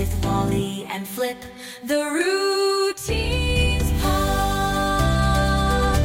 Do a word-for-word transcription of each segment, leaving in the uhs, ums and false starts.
with Wally and Flip, the Routines Pod.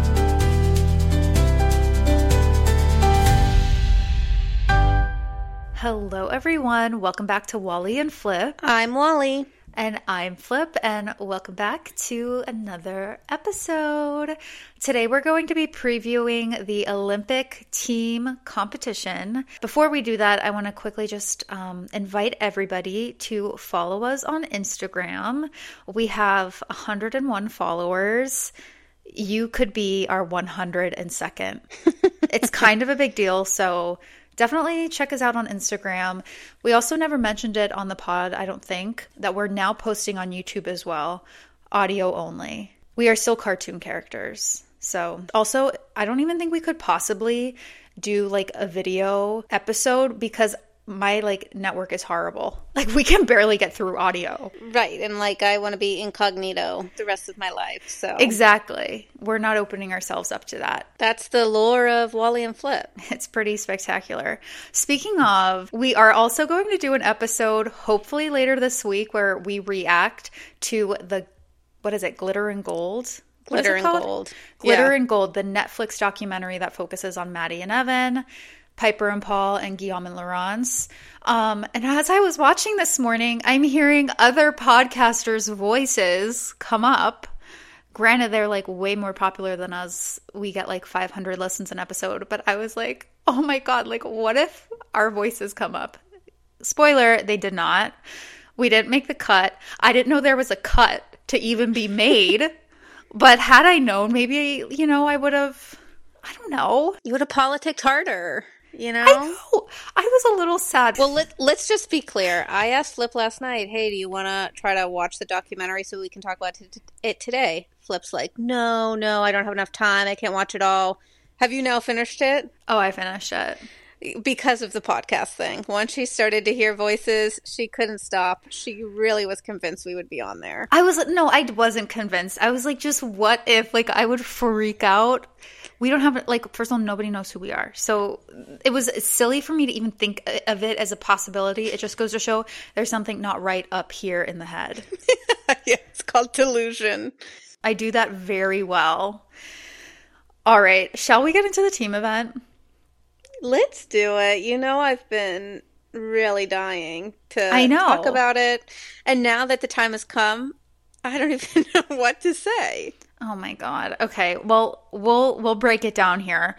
Hello everyone, welcome back to Wally and Flip. I'm Wally. And I'm Flip, and welcome back to another episode. Today we're going to be previewing the Olympic team competition. Before we do that, I want to quickly just um, invite everybody to follow us on Instagram. We have one hundred one followers. You could be our one hundred second. It's kind of a big deal, so definitely check us out on Instagram. We also never mentioned it on the pod, I don't think, that we're now posting on YouTube as well, audio only. We are still cartoon characters. So also, I don't even think we could possibly do like a video episode because my like network is horrible. Like we can barely get through audio. Right. And like I want to be incognito the rest of my life. So exactly. We're not opening ourselves up to that. That's the lore of Wally and Flip. It's pretty spectacular. Speaking of, we are also going to do an episode hopefully later this week where we react to the, what is it, Glitter and Gold? What Glitter is it and called? Gold. Glitter Yeah. and Gold, the Netflix documentary that focuses on Maddie and Evan, Piper and Paul, and Guillaume and Laurence. Um, and as I was watching this morning, I'm hearing other podcasters' voices come up. Granted, they're like way more popular than us. We get like five hundred listens an episode. But I was like, oh my God, like what if our voices come up? Spoiler, they did not. We didn't make the cut. I didn't know there was a cut to even be made. But had I known, maybe, you know, I would have, I don't know. You would have politicked harder. You know? I know. I was a little sad. Well, let, let's just be clear. I asked Flip last night, hey, do you want to try to watch the documentary so we can talk about it, it today? Flip's like, no, no, I don't have enough time. I can't watch it all. Have you now finished it? Oh, I finished it. Because of the podcast thing. Once she started to hear voices, she couldn't stop. She really was convinced we would be on there. I was, no, I wasn't convinced. I was like, just what if, like, I would freak out. We don't have, like, first of all, nobody knows who we are. So it was silly for me to even think of it as a possibility. It just goes to show there's something not right up here in the head. Yeah, it's called delusion. I do that very well. All right. Shall we get into the team event? Let's do it. You know, I've been really dying to I know. talk about it. And now that the time has come, I don't even know what to say. Oh my God. Okay. Well, we'll we'll break it down here.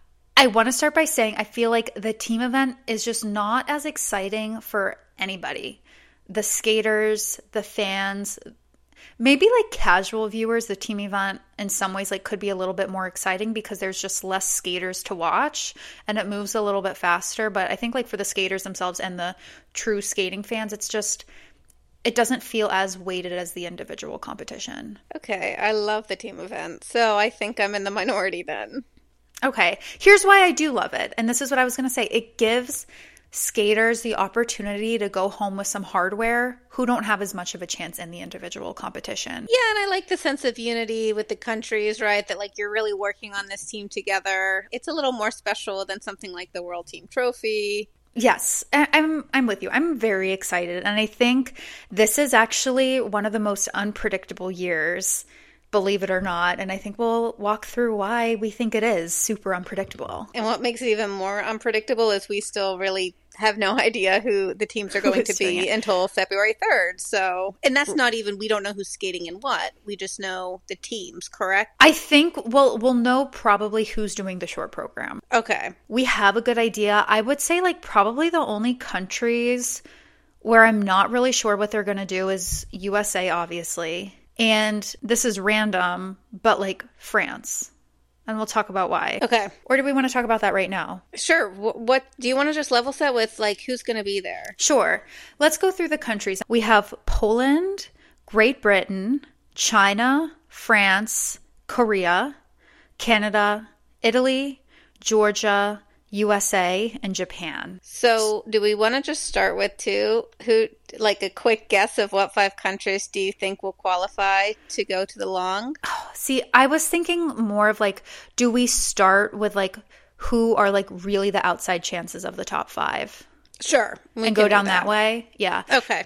I want to start by saying I feel like the team event is just not as exciting for anybody. The skaters, the fans, maybe like casual viewers, the team event in some ways like could be a little bit more exciting because there's just less skaters to watch and it moves a little bit faster. But I think like for the skaters themselves and the true skating fans, it's just, it doesn't feel as weighted as the individual competition. Okay, I love the team event. So I think I'm in the minority then. Okay, here's why I do love it. And this is what I was going to say. It gives skaters the opportunity to go home with some hardware who don't have as much of a chance in the individual competition. Yeah, and I like the sense of unity with the countries, right? That like you're really working on this team together. It's a little more special than something like the World Team Trophy. Yes, I'm I'm with you. I'm very excited. And I think this is actually one of the most unpredictable years, believe it or not. And I think we'll walk through why we think it is super unpredictable. And what makes it even more unpredictable is we still really have no idea who the teams are going to be until February third. So, and that's not even, we don't know who's skating in what. We just know the teams, correct? I think we'll, we'll know probably who's doing the short program. Okay. We have a good idea. I would say like probably the only countries where I'm not really sure what they're going to do is U S A, obviously. And this is random, but like France. And we'll talk about why. Okay. Or do we want to talk about that right now? Sure. What do you want to just level set with, like, who's going to be there? Sure. Let's go through the countries. We have Poland, Great Britain, China, France, Korea, Canada, Italy, Georgia, U S A, and Japan. So do we want to just start with two? Who, like a quick guess of what five countries do you think will qualify to go to the long? Oh, see, I was thinking more of like, do we start with like who are like really the outside chances of the top five? Sure. And go down that. that way? Yeah. Okay.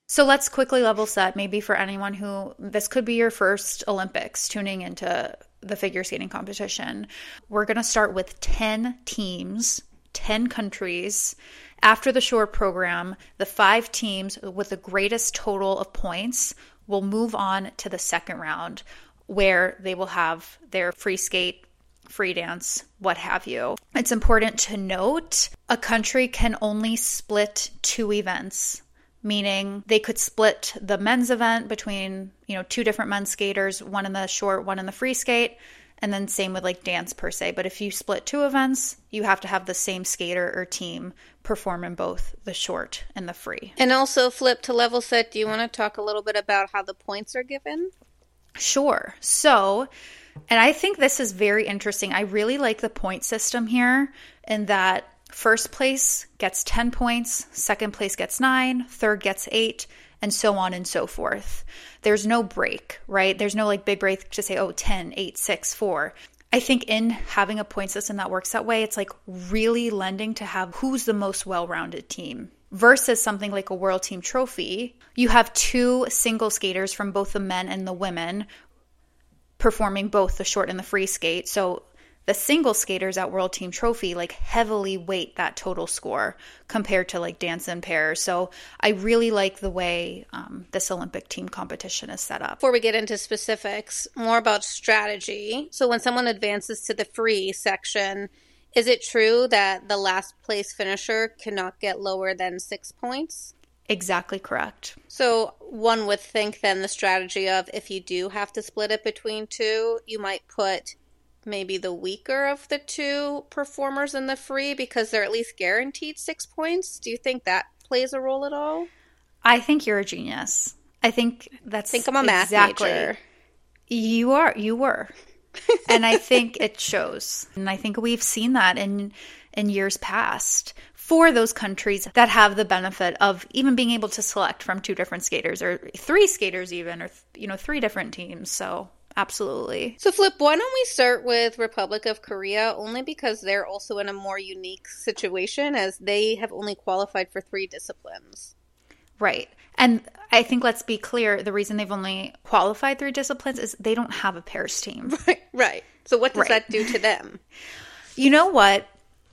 So let's quickly level set, maybe for anyone who, this could be your first Olympics tuning into the figure skating competition. We're going to start with ten teams, ten countries. After the short program, the five teams with the greatest total of points will move on to the second round, where they will have their free skate, free dance, what have you. It's important to note a country can only split two events, meaning they could split the men's event between, you know, two different men's skaters, one in the short, one in the free skate, and then same with like dance per se. But if you split two events, you have to have the same skater or team perform in both the short and the free. And also, flip to level set, do you want to talk a little bit about how the points are given? Sure. So, and I think this is very interesting. I really like the point system here in that first place gets ten points, second place gets nine, third gets eight, and so on and so forth. There's no break, right? There's no like big break to say, oh, ten, eight, six, four. I think in having a point system that works that way, it's like really lending to have who's the most well-rounded team. Versus something like a World Team Trophy, you have two single skaters from both the men and the women performing both the short and the free skate. So the single skaters at World Team Trophy like heavily weight that total score compared to like dance in pairs. So I really like the way um, this Olympic team competition is set up. Before we get into specifics, more about strategy. So when someone advances to the free section, is it true that the last place finisher cannot get lower than six points? Exactly correct. So one would think then the strategy of if you do have to split it between two, you might put maybe the weaker of the two performers in the free because they're at least guaranteed six points. Do you think that plays a role at all? I think you're a genius. I think that's I think I'm a math exactly. major. You are. You were. And I think it shows. And I think we've seen that in in years past for those countries that have the benefit of even being able to select from two different skaters or three skaters even, or, you know, three different teams. So absolutely. So Flip, why don't we start with Republic of Korea, only because they're also in a more unique situation as they have only qualified for three disciplines. Right. And I think let's be clear, the reason they've only qualified three disciplines is they don't have a pairs team. Right. Right. So what does Right. that do to them? You know what?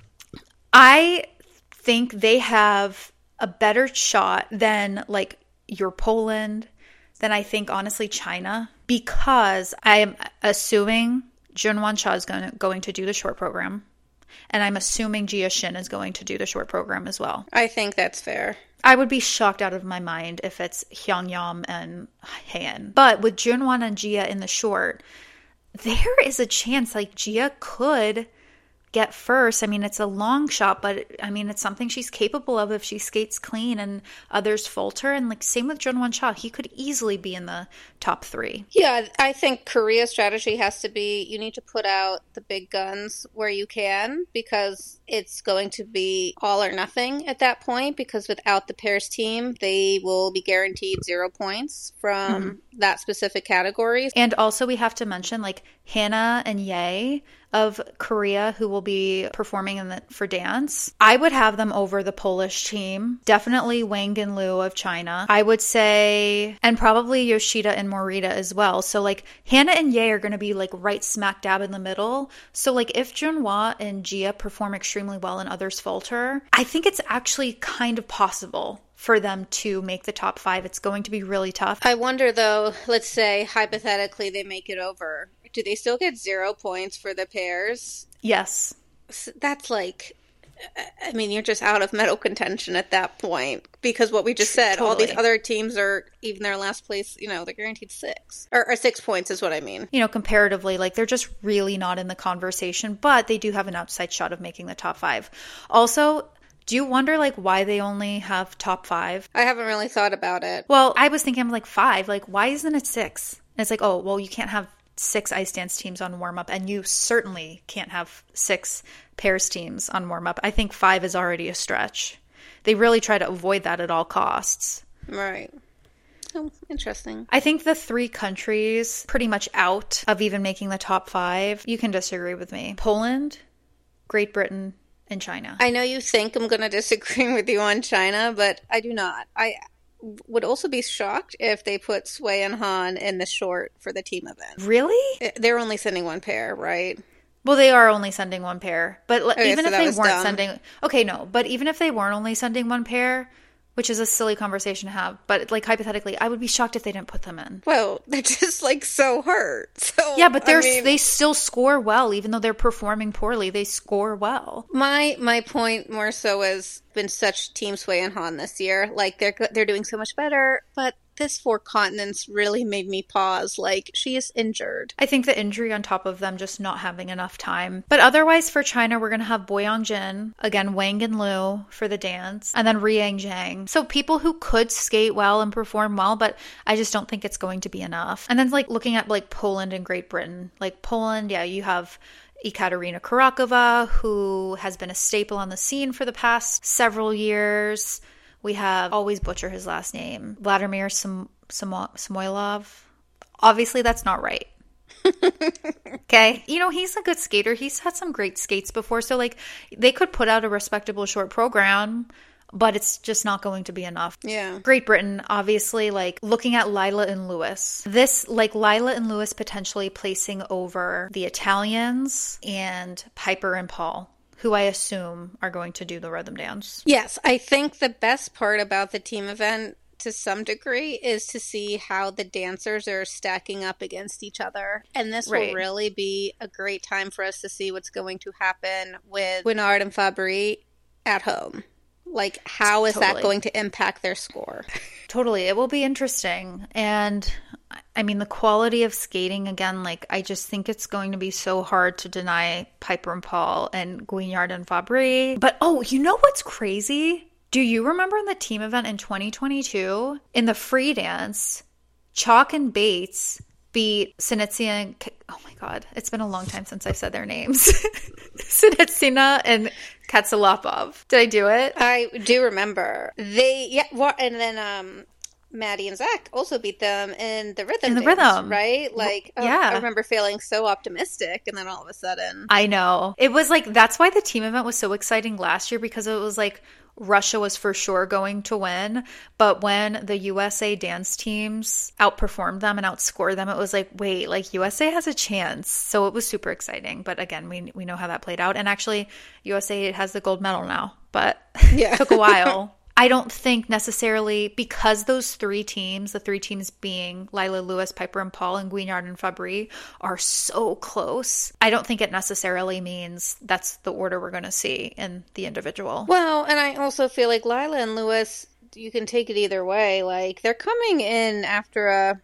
I think they have a better shot than like your Poland, than I think honestly China, because I'm assuming Junwon Cha is going to, going to do the short program. And I'm assuming Jia Shin is going to do the short program as well. I think that's fair. I would be shocked out of my mind if it's Hyungyam and Han. But with Junwon and Jia in the short, there is a chance like Jia could get first. I mean, it's a long shot, but I mean, it's something she's capable of if she skates clean and others falter. And like same with Junwon Cha, he could easily be in the top three. Yeah, I think Korea's strategy has to be you need to put out the big guns where you can because it's going to be all or nothing at that point because without the pairs team, they will be guaranteed zero points from mm-hmm. that specific category. And also we have to mention like Hannah and Ye of Korea who will be performing in the, for dance. I would have them over the Polish team. Definitely Wang and Liu of China. I would say, and probably Yoshida and Morita as well. So like Hannah and Ye are going to be like right smack dab in the middle. So like if Junhwa and Jia perform extremely well and others falter, I think it's actually kind of possible for them to make the top five. It's going to be really tough. I wonder though, let's say hypothetically they make it over. Do they still get zero points for the pairs? Yes. That's like, I mean, you're just out of medal contention at that point. Because what we just said, totally. All these other teams are, even their last place, you know, they're guaranteed six. Or, or six points is what I mean. You know, comparatively, like, they're just really not in the conversation. But they do have an outside shot of making the top five. Also, do you wonder, like, why they only have top five? I haven't really thought about it. Well, I was thinking, I'm like, five. Like, why isn't it six? And it's like, oh, well, you can't have six ice dance teams on warm-up, and you certainly can't have six pairs teams on warm-up. I think five is already a stretch. They really try to avoid that at all costs. Right. Oh, interesting. I think the three countries pretty much out of even making the top five, you can disagree with me. Poland, Great Britain, and China. I know you think I'm going to disagree with you on China, but I do not. I would also be shocked if they put Sui and Han in the short for the team event. Really? They're only sending one pair, right? Well, they are only sending one pair. But Okay, even so if that they was weren't dumb. sending... Okay, no. But even if they weren't only sending one pair, which is a silly conversation to have, but like hypothetically, I would be shocked if they didn't put them in. Well, they're just like so hurt. So Yeah, but they're I mean, they still score well, even though they're performing poorly. They score well. my my point more so has been such Team Sui and Han this year. Like they're go- they're doing so much better, but this Four Continents really made me pause. Like she is injured. I think the injury on top of them just not having enough time. But otherwise for China, we're going to have Boyang Jin, again, Wang and Liu for the dance, and then Riang Zhang. So people who could skate well and perform well, but I just don't think it's going to be enough. And then like looking at like Poland and Great Britain, like Poland, yeah, you have Ekaterina Kurakova, who has been a staple on the scene for the past several years. We have, always butcher his last name, Vladimir Sam- Sam- Samoilov. Obviously, that's not right. Okay. You know, he's a good skater. He's had some great skates before. So, like, they could put out a respectable short program, but it's just not going to be enough. Yeah. Great Britain, obviously, like, looking at Lila and Lewis. This, like, Lila and Lewis potentially placing over the Italians and Piper and Paul, who I assume are going to do the rhythm dance. Yes, I think the best part about the team event to some degree is to see how the dancers are stacking up against each other. And this Right. will really be a great time for us to see what's going to happen with Guinard and Fabry at home. Like, how is Totally. that going to impact their score? Totally. It will be interesting. And I mean, the quality of skating, again, like, I just think it's going to be so hard to deny Piper and Paul and Guignard and Fabry. But, oh, you know what's crazy? Do you remember in the team event in twenty twenty-two, in the free dance, Chalk and Bates beat Sinitsina and... K- oh my God, it's been a long time since I've said their names. Sinitsina and Katsalapov. Did I do it? I do remember. They, yeah, what, and then, um, Maddie and Zach also beat them in the rhythm In the dance, rhythm. right? Like, oh, yeah. I remember feeling so optimistic, and then all of a sudden... I know. It was like, that's why the team event was so exciting last year, because it was like Russia was for sure going to win. But when the U S A dance teams outperformed them and outscored them, it was like, wait, like U S A has a chance. So it was super exciting. But again, we we know how that played out. And actually, U S A has the gold medal now, but Yeah. it took a while. I don't think necessarily, because those three teams, the three teams being Lila, Lewis, Piper and Paul, and Guignard and Fabry, are so close. I don't think it necessarily means that's the order we're going to see in the individual. Well, and I also feel like Lila and Lewis, you can take it either way. Like, they're coming in after a,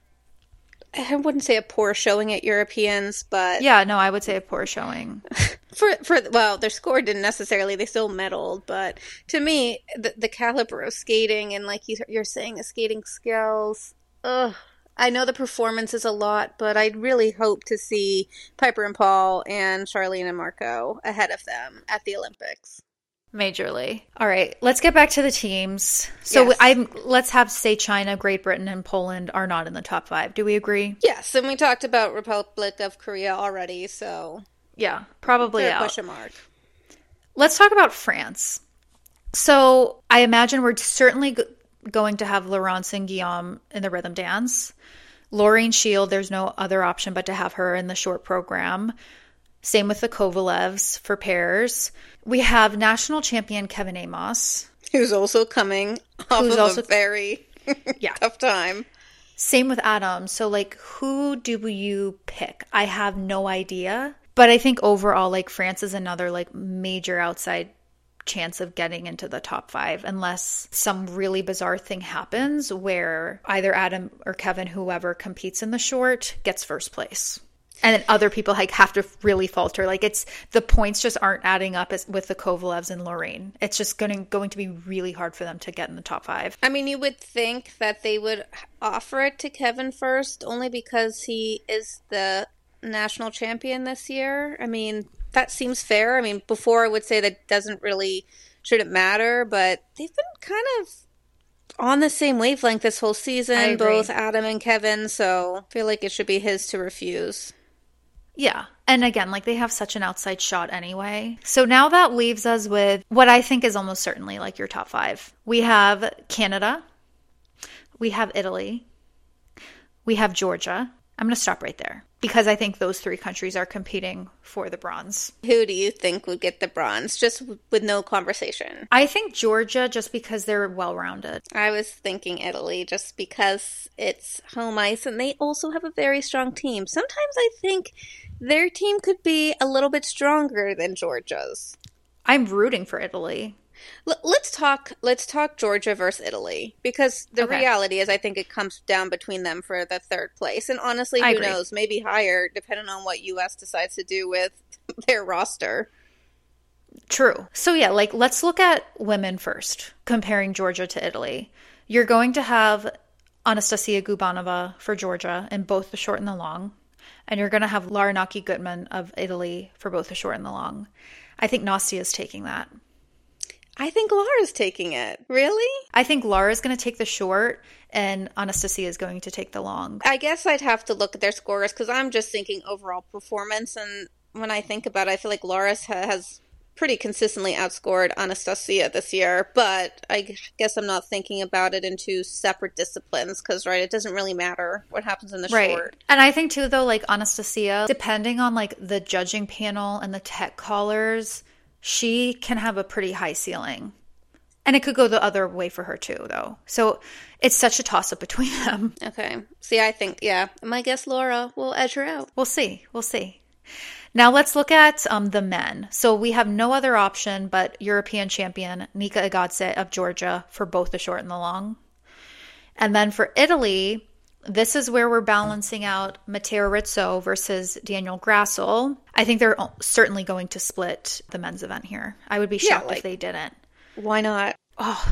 I wouldn't say a poor showing at Europeans, but Yeah, no, I would say a poor showing. for for well, their score didn't necessarily. They still medaled, but to me, the, the caliber of skating and, like you, you're saying, the skating skills. Ugh. I know the performance is a lot, but I'd really hope to see Piper and Paul and Charlene and Marco ahead of them at the Olympics. Majorly. All right, let's get back to the teams. So Yes. I'm let's have say China, Great Britain, and Poland are not in the top five. Do we agree? Yes, and we talked about Republic of Korea already, so Yeah, probably fair out. question mark. Let's talk about France. So I imagine we're certainly g- going to have Laurence and Guillaume in the rhythm dance. Laureen Shield, there's no other option but to have her in the short program. Same with the Kovalevs for pairs. We have national champion Kevin Amos. Who's also coming off Who's of also- a very Yeah. tough time. Same with Adam. So, like, who do you pick? I have no idea. But I think overall, like, France is another, like, major outside chance of getting into the top five unless some really bizarre thing happens where either Adam or Kevin, whoever competes in the short, gets first place. And then other people like have to really falter. Like it's the points just aren't adding up as, with the Kovalevs and Lorraine. It's just going to, going to be really hard for them to get in the top five. I mean, you would think that they would offer it to Kevin first, only because he is the national champion this year. I mean, that seems fair. I mean, before I would say that doesn't really, shouldn't matter, but they've been kind of on the same wavelength this whole I season, agree. both Adam and Kevin, so I feel like it should be his to refuse. Yeah. And again, like they have such an outside shot anyway. So now that leaves us with what I think is almost certainly like your top five. We have Canada, we have Italy, we have Georgia. I'm going to stop right there because I think those three countries are competing for the bronze. Who do you think would get the bronze, just with no conversation? I think Georgia, just because they're well-rounded. I was thinking Italy, just because it's home ice, and they also have a very strong team. Sometimes I think their team could be a little bit stronger than Georgia's. I'm rooting for Italy. L- let's talk. Let's talk Georgia versus Italy, because the Okay. reality is, I think it comes down between them for the third place, and honestly, I who agree. knows? Maybe higher, depending on what U S decides to do with their roster. True. So yeah, like let's look at women first, comparing Georgia to Italy. You're going to have Anastasia Gubanova for Georgia in both the short and the long, and you're going to have Larinaki Gutman of Italy for both the short and the long. I think Nastia is taking that. I think Laura's taking it. Really? I think Laura's going to take the short and Anastasia is going to take the long. I guess I'd have to look at their scores, because I'm just thinking overall performance, and when I think about it, I feel like Laura has pretty consistently outscored Anastasia this year, but I guess I'm not thinking about it in two separate disciplines, because, right, it doesn't really matter what happens in the Right. short. And I think too, though, like Anastasia, depending on like the judging panel and the tech callers, she can have a pretty high ceiling. And it could go the other way for her too, though. So it's such a toss-up between them. Okay. See, I think, yeah, my guess Laura will edge her out. We'll see. We'll see. Now let's look at um, the men. So we have no other option but European champion Nika Igatze of Georgia for both the short and the long. And then for Italy, this is where we're balancing out Matteo Rizzo versus Daniel Grassel. I think they're certainly going to split the men's event here. I would be Yeah, shocked like- if they didn't. Why not? Oh,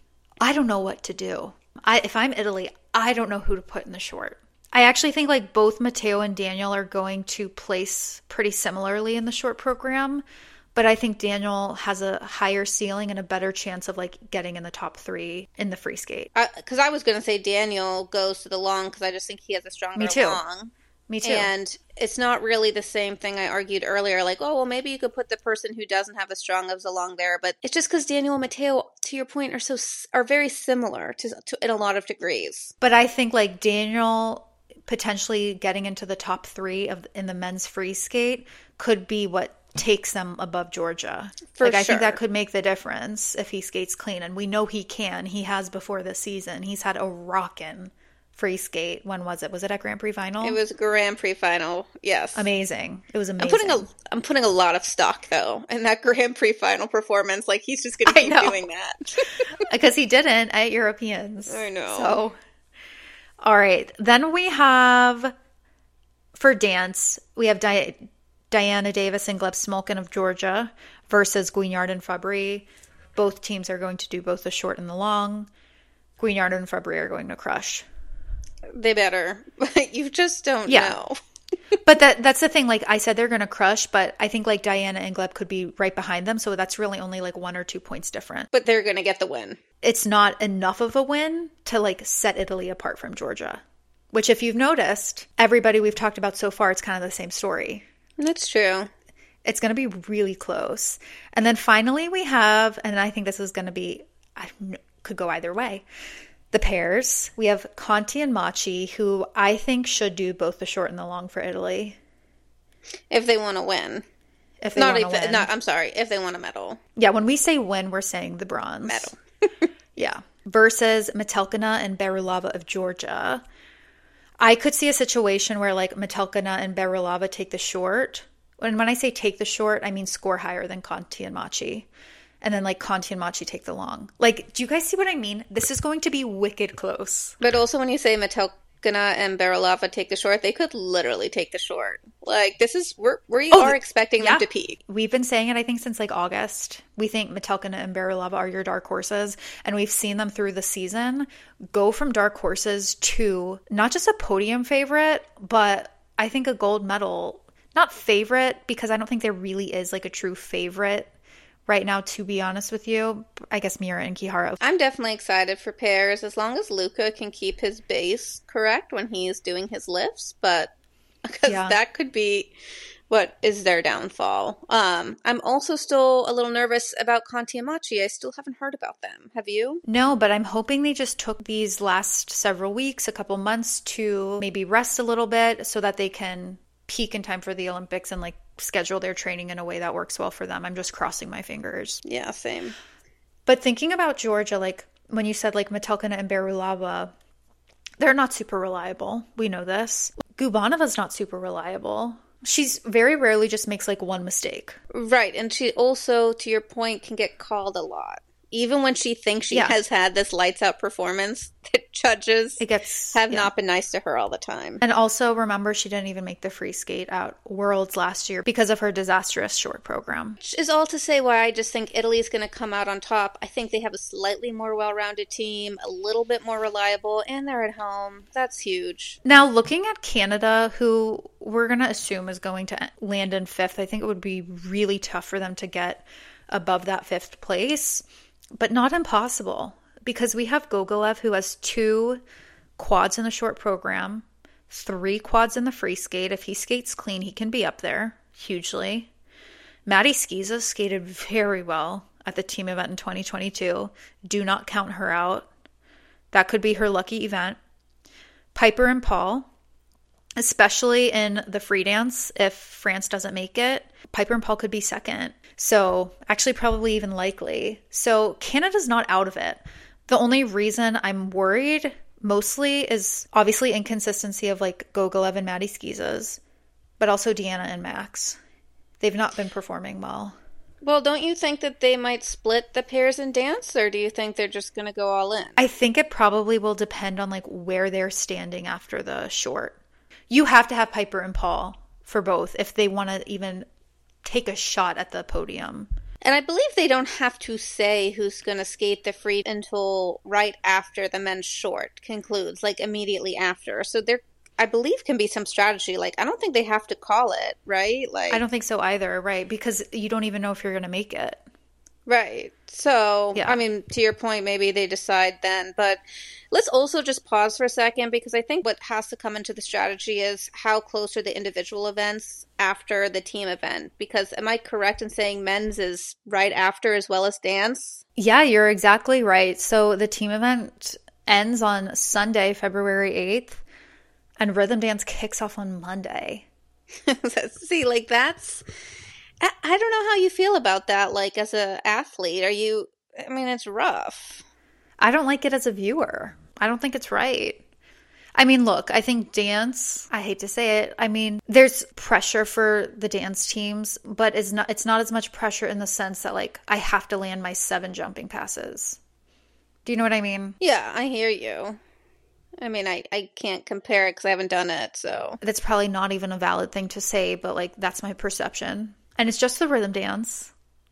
I don't know what to do. I, if I'm Italy, I don't know who to put in the short. I actually think like both Matteo and Daniel are going to place pretty similarly in the short program, but I think Daniel has a higher ceiling and a better chance of like getting in the top three in the free skate. Because I, I was going to say Daniel goes to the long, because I just think he has a stronger Me too. long. Me too. And it's not really the same thing I argued earlier, like, oh, well, maybe you could put the person who doesn't have as strong of a long there, but it's just because Daniel and Matteo, to your point, are so are very similar to, to in a lot of degrees. But I think like Daniel potentially getting into the top three of in the men's free skate could be what takes them above Georgia. For like I sure. think that could make the difference if he skates clean, and we know he can. He has before this season. He's had a rockin' free skate. When was it? Was it at Grand Prix final? It was Grand Prix final, yes. amazing. It was amazing. I'm putting a I'm putting a lot of stock though in that Grand Prix final performance. Like, he's just going to I keep know. doing that. because he didn't at Europeans. I know. So, all right. Then we have for dance, we have Di- Diana Davis and Gleb Smolkin of Georgia versus Guignard and Fabry. Both teams are going to do both the short and the long. Guignard and Fabry are going to crush. They better, but you just don't Yeah. know. But that that's the thing. Like I said, they're going to crush, but I think like Diana and Gleb could be right behind them. So that's really only like one or two points different. But they're going to get the win. It's not enough of a win to like set Italy apart from Georgia, which if you've noticed, everybody we've talked about so far, it's kind of the same story. That's true. It's going to be really close. And then finally we have, and I think this is going to be, I kn- could go either way, the pairs. We have Conti and Machi, who I think should do both the short and the long for Italy. If they want to win. If they Not want to if, win. not, I'm sorry, if they want a medal. Yeah, when we say win, we're saying the bronze. Medal. Yeah. Versus Metelkina and Berulava of Georgia. I could see a situation where like Metelkina and Berulava take the short. And when I say take the short, I mean score higher than Conti and Machi. And then like Conti and Machi take the long. Like, do you guys see what I mean? This is going to be wicked close. But also when you say Metelkina and Berulava take the short, they could literally take the short. Like, this is, we're, we Oh, are expecting yeah. them to peak. We've been saying it, I think, since like August. We think Metelkina and Berulava are your dark horses, and we've seen them through the season go from dark horses to not just a podium favorite, but I think a gold medal. Not favorite, because I don't think there really is like a true favorite right now, to be honest with you. I guess Mira and Kihara. I'm definitely excited for pairs as long as Luca can keep his base correct when he's doing his lifts, but because Yeah. that could be what is their downfall. Um, I'm also still a little nervous about Conti and Machi. I still haven't heard about them. Have you? No, but I'm hoping they just took these last several weeks, a couple months to maybe rest a little bit so that they can peak in time for the Olympics and like schedule their training in a way that works well for them. I'm just crossing my fingers. Yeah, same. But thinking about Georgia, like when you said like Metelkina and Berulava, they're not super reliable. We know this. Gubanova's not super reliable. She's very rarely just makes like one mistake. Right. And she also, to your point, can get called a lot. Even when she thinks she yeah. has had this lights out performance, the judges it gets, have yeah. not been nice to her all the time. And also remember, she didn't even make the free skate at Worlds last year because of her disastrous short program. Which is all to say why I just think Italy's going to come out on top. I think they have a slightly more well-rounded team, a little bit more reliable, and they're at home. That's huge. Now, looking at Canada, who we're going to assume is going to land in fifth, I think it would be really tough for them to get above that fifth place. But not impossible, because we have Gogolev, who has two quads in the short program, three quads in the free skate. If he skates clean, he can be up there hugely. Maddie Skiza skated very well at the team event in twenty twenty-two. Do not count her out. That could be her lucky event. Piper and Paul, especially in the free dance, if France doesn't make it, Piper and Paul could be second. So actually probably even likely. So Canada's not out of it. The only reason I'm worried mostly is obviously inconsistency of like Gogolev and Maddie Skizas, but also Deanna and Max. They've not been performing well. Well, don't you think that they might split the pairs in dance, or do you think they're just going to go all in? I think it probably will depend on like where they're standing after the short. You have to have Piper and Paul for both if they want to even take a shot at the podium. And I believe they don't have to say who's going to skate the free until right after the men's short concludes, like immediately after. So there, I believe, can be some strategy. Like, I don't think they have to call it, right? Like, I don't think so either, right? Because you don't even know if you're going to make it. Right. So, yeah. I mean, to your point, maybe they decide then. But let's also just pause for a second, because I think what has to come into the strategy is how close are the individual events after the team event? Because am I correct in saying men's is right after as well as dance? Yeah, you're exactly right. So the team event ends on Sunday, February eighth, and rhythm dance kicks off on Monday. See, like that's... I don't know how you feel about that, like, as an athlete. Are you, I mean, it's rough. I don't like it as a viewer. I don't think it's right. I mean, look, I think dance, I hate to say it, I mean, there's pressure for the dance teams, but it's not, it's not as much pressure in the sense that, like, I have to land my seven jumping passes. Do you know what I mean? Yeah, I hear you. I mean, I, I can't compare it because I haven't done it, so. That's probably not even a valid thing to say, but, like, that's my perception. And it's just the rhythm dance.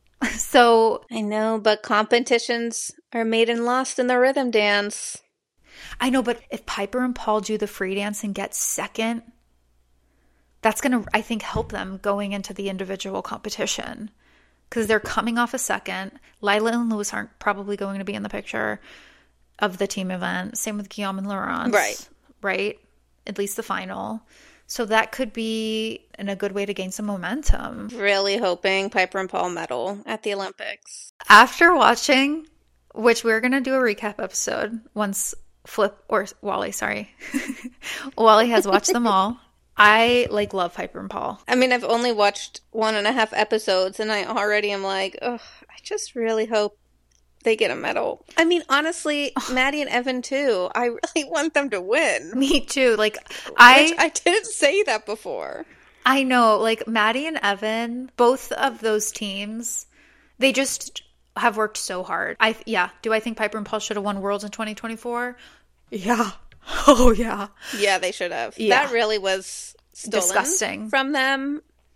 So I know, but competitions are made and lost in the rhythm dance. I know, but if Piper and Paul do the free dance and get second, that's going to, I think, help them going into the individual competition. Because they're coming off a second. Lila and Lewis aren't probably going to be in the picture of the team event. Same with Guillaume and Laurence. Right. Right? At least the final. So that could be in a good way to gain some momentum. Really hoping Piper and Paul medal at the Olympics. After watching, which we're going to do a recap episode once Flip, or Wally, sorry. Wally has watched them all. I, like, love Piper and Paul. I mean, I've only watched one and a half episodes, and I already am like, oh, I just really hope they get a medal. I mean, honestly, Maddie and Evan too. I really want them to win. Me too. Like, I Which I didn't say that before. I know. Like, Maddie and Evan, both of those teams, they just have worked so hard. I yeah. Do I think Piper and Paul should have won Worlds in twenty twenty-four? Yeah. Oh yeah. Yeah, they should have. Yeah. That really was stolen disgusting from them.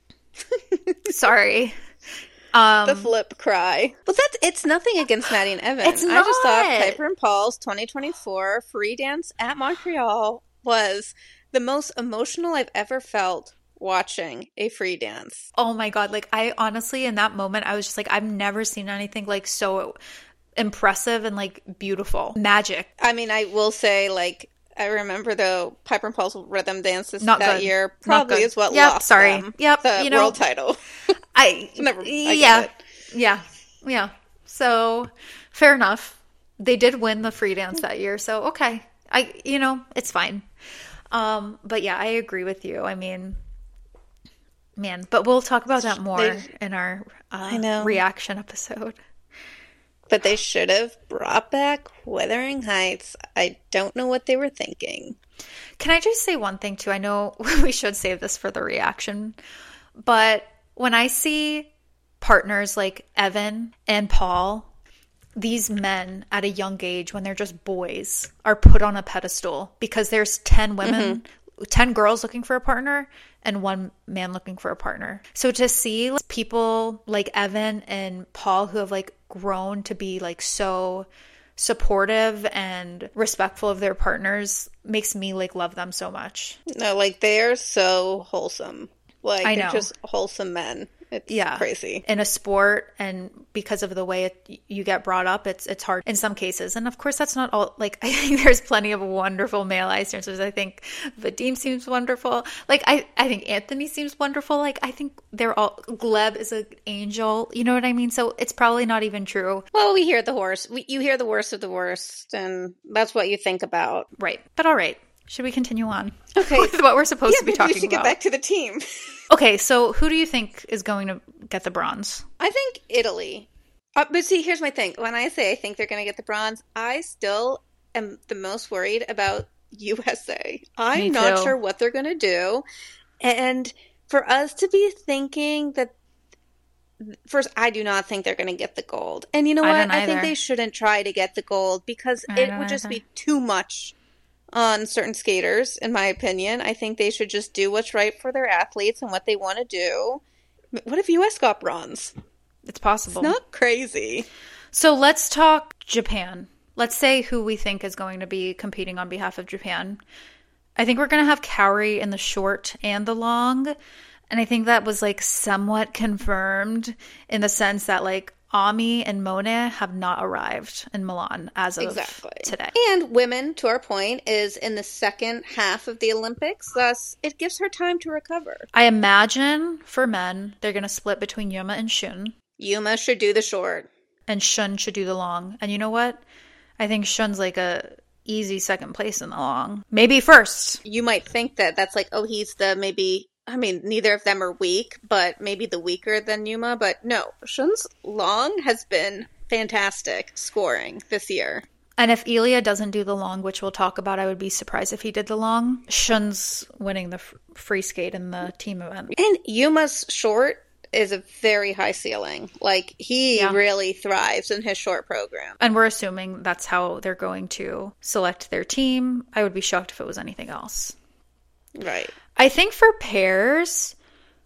Sorry. Um, the flip cry. But that's it's nothing against Maddie and Evan. It's not. I just thought Piper and Paul's twenty twenty-four free dance at Montreal was the most emotional I've ever felt watching a free dance. Oh my God. Like, I honestly, in that moment, I was just like, I've never seen anything like so impressive and like beautiful. Magic. I mean, I will say, like, I remember though Piper and Paul's rhythm dances Not that good. year Not probably good. is what Yep, lost sorry. them Yep, the you know, world title. I Never. I get yeah, it. yeah, yeah. So fair enough. They did win the free dance that year, so okay. I you know it's fine. Um, but yeah, I agree with you. I mean, man, but we'll talk about that more They- in our uh, I know. reaction episode. But they should have brought back Wuthering Heights. I don't know what they were thinking. Can I just say one thing too? I know we should save this for the reaction, but when I see partners like Evan and Paul, these men at a young age, when they're just boys, are put on a pedestal because there's ten women, mm-hmm. ten girls looking for a partner and one man looking for a partner. So to see like, people like Evan and Paul who have like grown to be like so supportive and respectful of their partners makes me like love them so much. No, like they are so wholesome. Like I they're know. just wholesome men. It's Yeah, crazy. in a sport, and because of the way it, you get brought up, it's it's hard in some cases. And of course, that's not all. Like I think there's plenty of wonderful male ice dancers. I think Vadim seems wonderful. Like I, I think Anthony seems wonderful. Like I think they're all. Gleb is an angel. You know what I mean? So it's probably not even true, Well, we hear the worst. We, you hear the worst of the worst, and that's what you think about. right? But all right, should we continue on? Okay. with what we're supposed Yeah, to be maybe talking we should about? get back to the team. Okay, so who do you think is going to get the bronze? I think Italy. Uh, but see, here's my thing. When I say I think they're going to get the bronze, I still am the most worried about U S A. I'm Me not too. sure what they're going to do. And for us to be thinking that, first, I do not think they're going to get the gold. And you know I what? don't I think either. they shouldn't try to get the gold because I it don't would just either. be too much on certain skaters, in my opinion. I think they should just do what's right for their athletes and what they want to do. What if U S got bronze? It's possible. It's not crazy. So let's talk Japan. Let's say who we think is going to be competing on behalf of Japan. I think we're going to have Kaori in the short and the long. And I think that was like somewhat confirmed in the sense that like Ami and Mone have not arrived in Milan as of Exactly. today. And women, to our point, is in the second half of the Olympics. Thus, it gives her time to recover. I imagine for men, they're going to split between Yuma and Shun. Yuma should do the short. And Shun should do the long. And you know what? I think Shun's like a easy second place in the long. Maybe first. You might think that that's like, oh, he's the maybe, I mean, neither of them are weak, but maybe the weaker than Yuma. But no, Shun's long has been fantastic scoring this year. And if Ilya doesn't do the long, which we'll talk about, I would be surprised if he did the long. Shun's winning the f- free skate in the team event. And Yuma's short is a very high ceiling. Like, he Yeah. really thrives in his short program. And we're assuming that's how they're going to select their team. I would be shocked if it was anything else. Right. I think for pairs,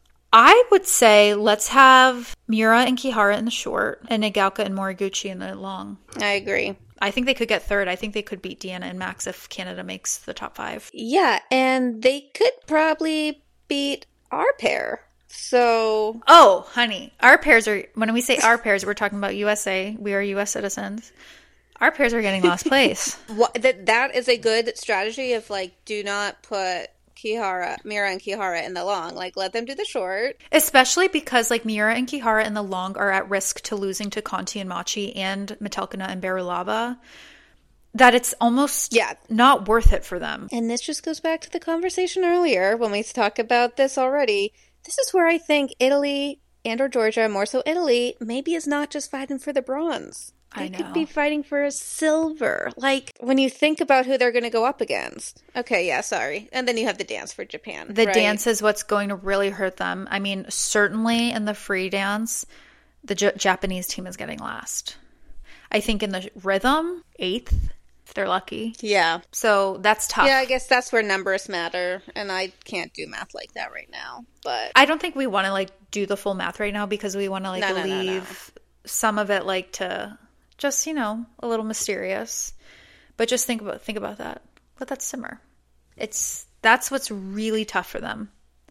I would say let's have Miura and Kihara in the short and Nagalka and Moriguchi in the long. I agree. I think they could get third. I think they could beat Deanna and Max if Canada makes the top five. Yeah, and they could probably beat our pair. So, Oh, honey, our pairs are, when we say our pairs, we're talking about U S A. We are U S citizens. Our pairs are getting last place. what, that that is a good strategy of, like, do not put Kihara, Mira and Kihara in the long. Like, let them do the short. Especially because like Miura and Kihara in the long are at risk to losing to Conti and Machi and Metelkina and Berilava. That it's almost Yeah. not worth it for them. And this just goes back to the conversation earlier when we talk about this already. This is where I think Italy and or Georgia, more so Italy, maybe is not just fighting for the bronze. They I know. could be fighting for a silver. Like, when you think about who they're going to go up against. Okay, yeah, sorry. And then you have the dance for Japan. The right? dance is what's going to really hurt them. I mean, certainly in the free dance, the J- Japanese team is getting last. I think in the rhythm, eighth, if they're lucky. Yeah. So that's tough. Yeah, I guess that's where numbers matter. And I can't do math like that right now. But I don't think we want to like do the full math right now because we want to like No, no, no, leave no. some of it like to just, you know, a little mysterious. But just think about think about that. Let that simmer. It's that's what's really tough for them.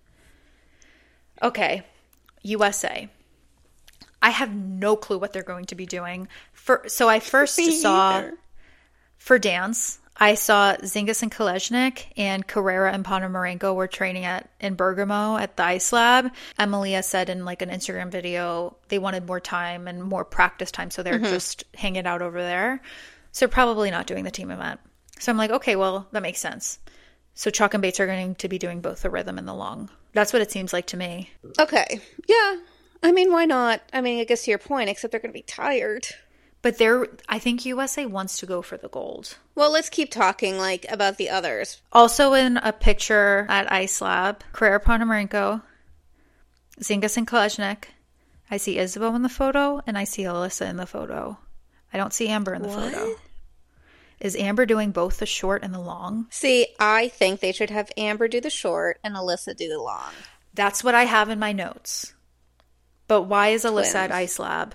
Okay. U S A. I have no clue what they're going to be doing. For so I first Me saw either. for dance, I saw Zingis and Kolesnik and Carrera and Ponomarenko were training at in Bergamo at the Ice Lab. Emilia said in like an Instagram video they wanted more time and more practice time, so they're mm-hmm. just hanging out over there. So probably not doing the team event. So I'm like, okay, well, that makes sense. So Chalk and Bates are going to be doing both the rhythm and the long. That's what it seems like to me. Okay. Yeah. I mean, why not? I mean, I guess to your point, except they're going to be tired. But they're, I think U S A wants to go for the gold. Well, let's keep talking, like, about the others. Also in a picture at Ice Lab, Carrera Ponomarenko, Zingis and Kolesnik. I see Isabeau in the photo, and I see Alyssa in the photo. I don't see Amber in the what? photo. Is Amber doing both the short and the long? See, I think they should have Amber do the short and Alyssa do the long. That's what I have in my notes. But why is Alyssa Twins. at Ice Lab?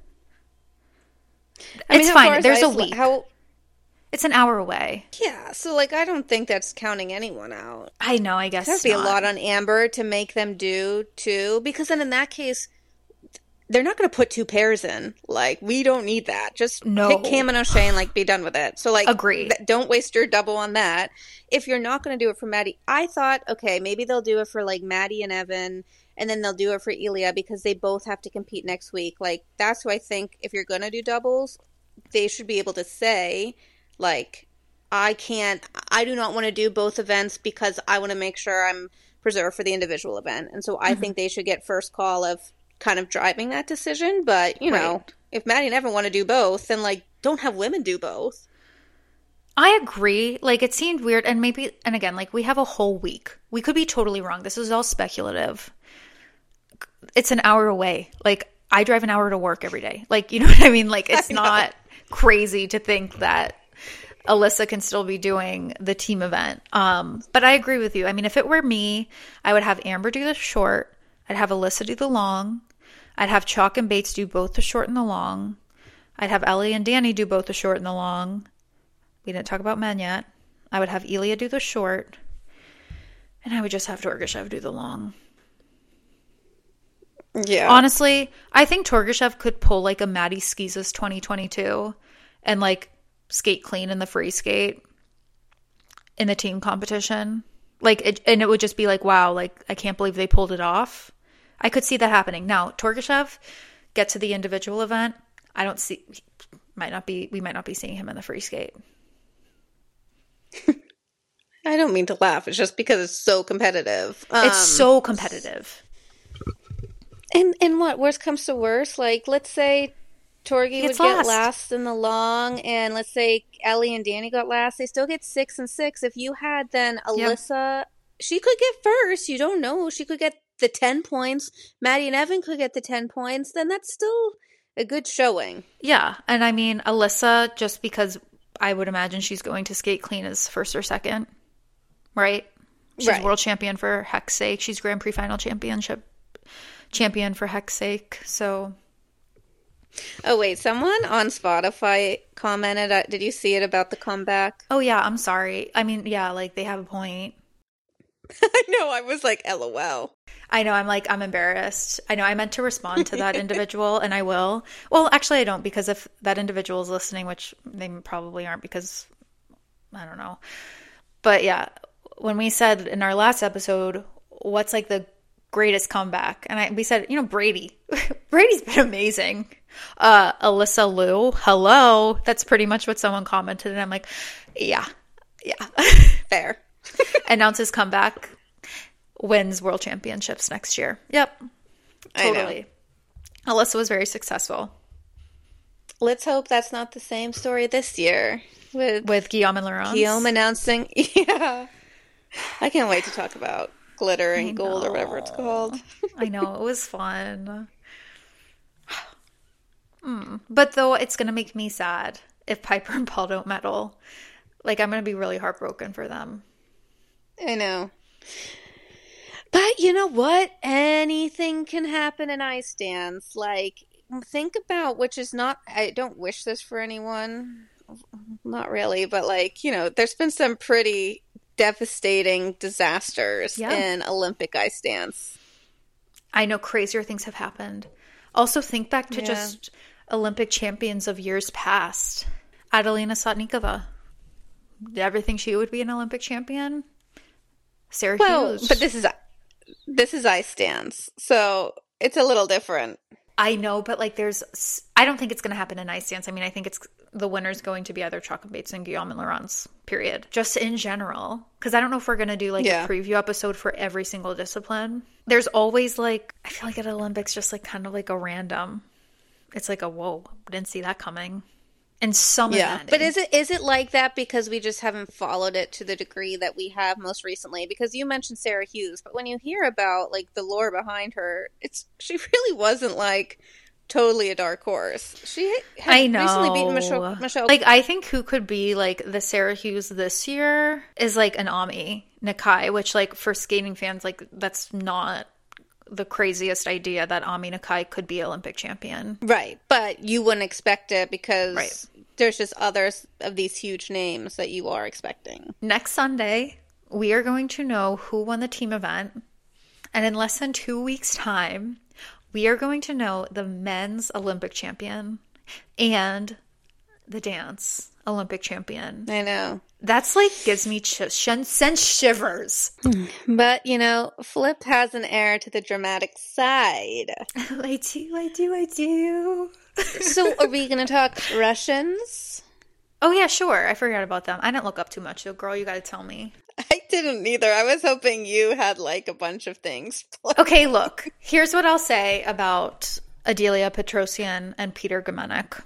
I mean, it's fine. There's Ice a La- week. how... It's an hour away. Yeah, so, like, I don't think that's counting anyone out. I know, I guess That'd be not. a lot on Amber to make them do, too. Because then in that case, they're not going to put two pairs in. Like, we don't need that. Just no. pick Cam and O'Shea and, like, be done with it. So, like, agree. Th- don't waste your double on that. If you're not going to do it for Maddie, I thought, okay, maybe they'll do it for, like, Maddie and Evan, and then they'll do it for Ilia because they both have to compete next week. Like, that's who I think if you're going to do doubles, they should be able to say, like, I can't, I do not want to do both events because I want to make sure I'm preserved for the individual event. And so I mm-hmm. think they should get first call of kind of driving that decision. But, you know, right. if Maddie and Evan want to do both, then, like, don't have women do both. I agree. Like, it seemed weird. And maybe, and again, like, we have a whole week. We could be totally wrong. This is all speculative. It's an hour away. Like, I drive an hour to work every day. Like, you know what I mean? Like, it's not crazy to think that Alyssa can still be doing the team event. Um, but I agree with you. I mean, if it were me, I would have Amber do the short. I'd have Alyssa do the long. I'd have Chalk and Bates do both the short and the long. I'd have Ellie and Danny do both the short and the long. We didn't talk about men yet. I would have Ilia do the short. And I would just have Torgashev do the long. Yeah. Honestly, I think Torgashev could pull like a Maddie Schizas twenty twenty-two and like skate clean in the free skate in the team competition. Like, it, and it would just be like, wow, like, I can't believe they pulled it off. I could see that happening. Now, Torgashev, get to the individual event. I don't see, might not be, we might not be seeing him in the free skate. I don't mean to laugh. It's just because it's so competitive. Um, it's so competitive. And and what? Worst comes to worst, like, let's say Torgy would get last. last in the long, and let's say Ellie and Danny got last. They still get six and six. If you had then Alyssa, yep. she could get first. You don't know. She could get the ten points. Maddie and Evan could get the ten points. Then that's still a good showing. Yeah. And I mean, Alyssa, just because I would imagine she's going to skate clean as first or second, right? She's right. world champion for heck's sake. She's Grand Prix final championship champion for heck's sake. So... Oh, wait, someone on Spotify commented, uh, did you see it about the comeback? Oh, yeah, I'm sorry. I mean, yeah, like, they have a point. I know, I was like, LOL. I know, I'm like, I'm embarrassed. I know, I meant to respond to that individual, and I will. Well, actually, I don't, because if that individual is listening, which they probably aren't, because, I don't know. But, yeah, when we said in our last episode, what's, like, the greatest comeback? And I, we said, you know, Brady. Brady's been amazing. Uh, Alyssa Liu, hello. That's pretty much what someone commented. And I'm like, yeah, yeah. Fair. Announces comeback, wins world championships next year. Yep. Totally. Alyssa was very successful. Let's hope that's not the same story this year. With, with Guillaume and Laurence. Guillaume announcing, yeah. I can't wait to talk about glitter and gold or whatever it's called. I know, it was fun. Mm. But though it's going to make me sad if Piper and Paul don't medal. Like, I'm going to be really heartbroken for them. I know. But you know what? Anything can happen in ice dance. Like, think about, which is not, I don't wish this for anyone. Not really. But, like, you know, there's been some pretty devastating disasters yeah. in Olympic ice dance. I know crazier things have happened. Also, think back to yeah. just Olympic champions of years past. Adelina Sotnikova. everything she would be an Olympic champion. Sarah well, Hughes. But this is this is ice dance, so it's a little different. I know, but like there's, I don't think it's going to happen in ice dance. I mean, I think it's the winner's going to be either Chocolate Bates and Guillaume and Laurence, period. Just in general. Because I don't know if we're going to do like yeah. a preview episode for every single discipline. There's always like, I feel like at Olympics, just like kind of like a random, it's like a whoa, didn't see that coming. And some yeah. event. But is it is it like that because we just haven't followed it to the degree that we have most recently? Because you mentioned Sarah Hughes, but when you hear about like the lore behind her, it's she really wasn't like totally a dark horse. She had I know. recently beaten Michelle, Michelle. Like I think who could be like the Sarah Hughes this year is like an Ami Nakai, which like for skating fans, like that's not the craziest idea that Ami Nakai could be Olympic champion. Right. But you wouldn't expect it because right. there's just others of these huge names that you are expecting. Next Sunday, we are going to know who won the team event. And in less than two weeks' time, we are going to know the men's Olympic champion and the dance Olympic champion. I know. That's like gives me ch- sh- sends shivers. But, you know, Flip has an air to the dramatic side. I do, I do, I do. So are we going to talk Russians? Oh, yeah, sure. I forgot about them. I didn't look up too much, so girl, you got to tell me. I didn't either. I was hoping you had like a bunch of things. Okay, look. Here's what I'll say about Adelia Petrosian and Peter Gamenek.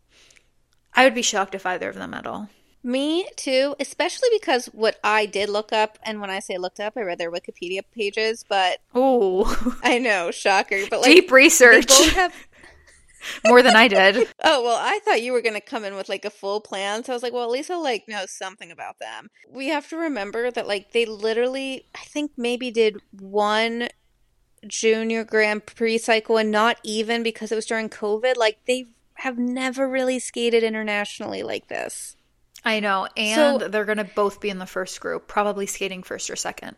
I would be shocked if either of them medal. Me too, especially because what I did look up, and when I say looked up, I read their Wikipedia pages, but... Oh. I know, shocker. But like, deep research. They both have... More than I did. Oh, well, I thought you were going to come in with like a full plan, so I was like, well, at least I'll like know something about them. We have to remember that like they literally, I think maybe did one junior Grand Prix cycle, and not even because it was during COVID. Like they have never really skated internationally like this. I know, and so, they're going to both be in the first group, probably skating first or second.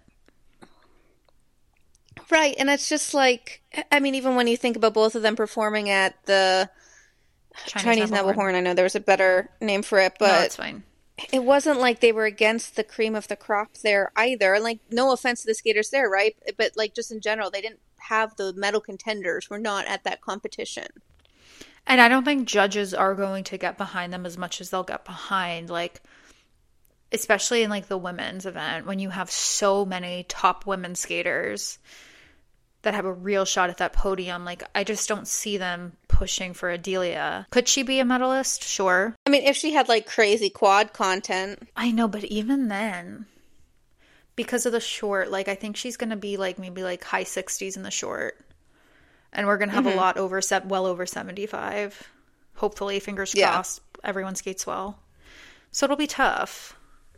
Right, and it's just like, I mean, even when you think about both of them performing at the Chinese, Chinese Nebelhorn, I know there was a better name for it, but no, it's fine. It wasn't like they were against the cream of the crop there either. And like, no offense to the skaters there, right? But like, just in general, they didn't have the medal contenders. Were not at that competition. And I don't think judges are going to get behind them as much as they'll get behind, like, especially in like the women's event, when you have so many top women skaters that have a real shot at that podium. Like, I just don't see them pushing for Adelia. Could she be a medalist? Sure. I mean, if she had like crazy quad content. I know, but even then, because of the short, like, I think she's going to be like maybe like high sixties in the short. And we're going to have mm-hmm. a lot over, set well over seventy-five. Hopefully, fingers yeah. crossed, everyone skates well. So it'll be tough.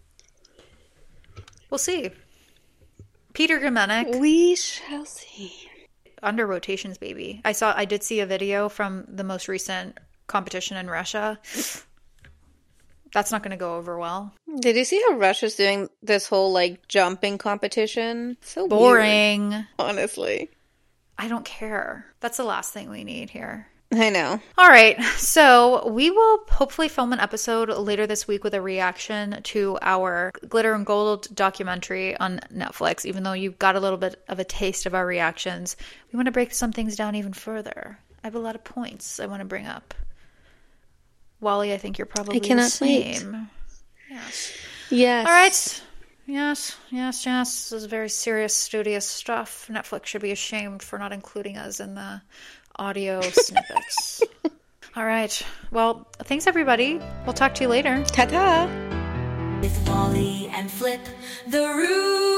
We'll see. Peter Gamenek. We shall see. Under rotations, baby. I saw. I did see a video from the most recent competition in Russia. That's not going to go over well. Did you see how Russia's doing this whole like jumping competition? So boring. Weird, honestly. I don't care. That's the last thing we need here. I know. All right. So we will hopefully film an episode later this week with a reaction to our Glitter and Gold documentary on Netflix. Even though you've got a little bit of a taste of our reactions, we want to break some things down even further. I have a lot of points I want to bring up. Wally, I think you're probably I cannot the same. Wait. Yes. Yes. All right. Yes, yes, yes. This is very serious, studious stuff. Netflix should be ashamed for not including us in the audio snippets. All right. Well, thanks, everybody. We'll talk to you later. Ta-ta. With Wally and Flip, the Root.